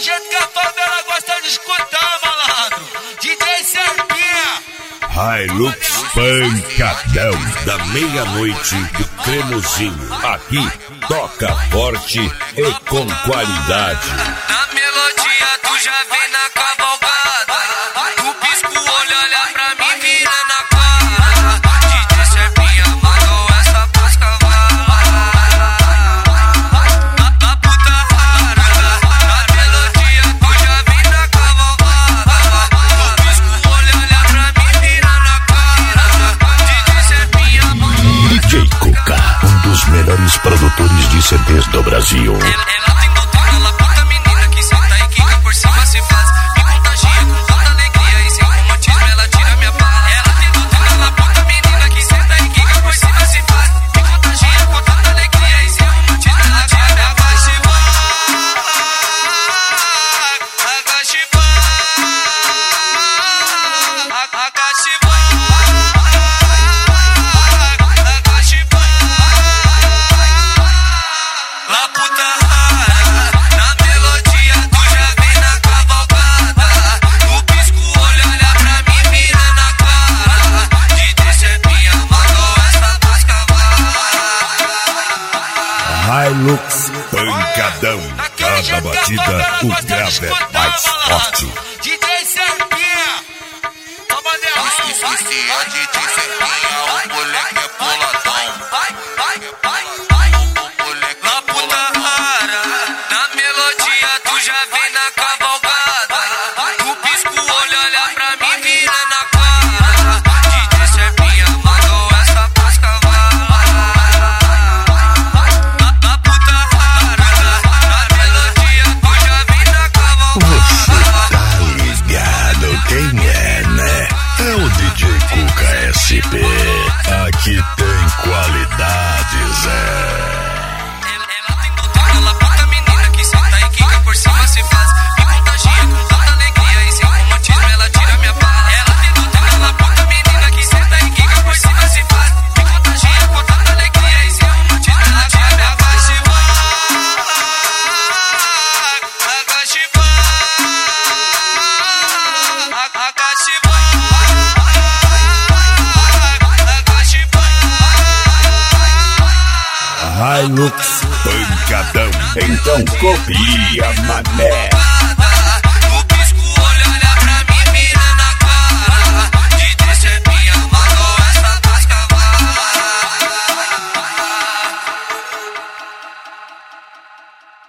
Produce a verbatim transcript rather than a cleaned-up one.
jeito que a favela gosta de escutar, malandro. D J Serpinha. Hilux Pancadão da meia-noite do Cremosinho. Aqui toca forte e com qualidade. Na melodia tu já vem na cavalgada. Tu pisca o olho, olha pra mim, vira na cara. D J Serpinha mandou essa pras cavalas. Na puta rara. Na melodia tu já vem na cavalgada. Tu pisca o olho, olha pra mim, vira na cara. D J Serpinha mandou. D J Cuca, um dos melhores produtores de C Ds do Brasil. Ela tem doutora, ela puta menina que senta e quica por cima se faz. Me contagia com tanta alegria e sem romantismo ela tira minha paz. Ela tem doutora, ela puta menina que senta e quica por cima se faz. Me contagia com tanta alegria e sem romantismo ela tira minha paz. La puta rara, na melodia tu já vem na cavalgada. Tu pisca o olho, olha pra mim, vira na cara. D J Serpinha mandou essa pras cavalas. Hilux Pancadão, cada batida o grave é mais forte. D J Serpinha, toma nela. Esse é D J Serpinha, o moleque é boladão. Vai, vai, vai, vai. La puta rara, na melodia tu já vem na cavalgada. Tu pisca o olho, olha pra mim, vira na cara. D J Serpinha mandou essa pras cavalas. La puta rara, na melodia tu já vem na cavalgada. Tá ligado quem é, né? É o D J Cuca S P. Aqui tem qualidades, é. Ela tem doutora, ela puta menina que senta e quica por cima se faz. Me contagia com tanta alegria e sem romantismo ela tira minha paz. Ela tem doutora, ela puta menina que senta e quica por cima se faz. Me contagia com tanta alegria e sem romantismo ela tira minha paz. Hilux Pancadão, então copia, mané.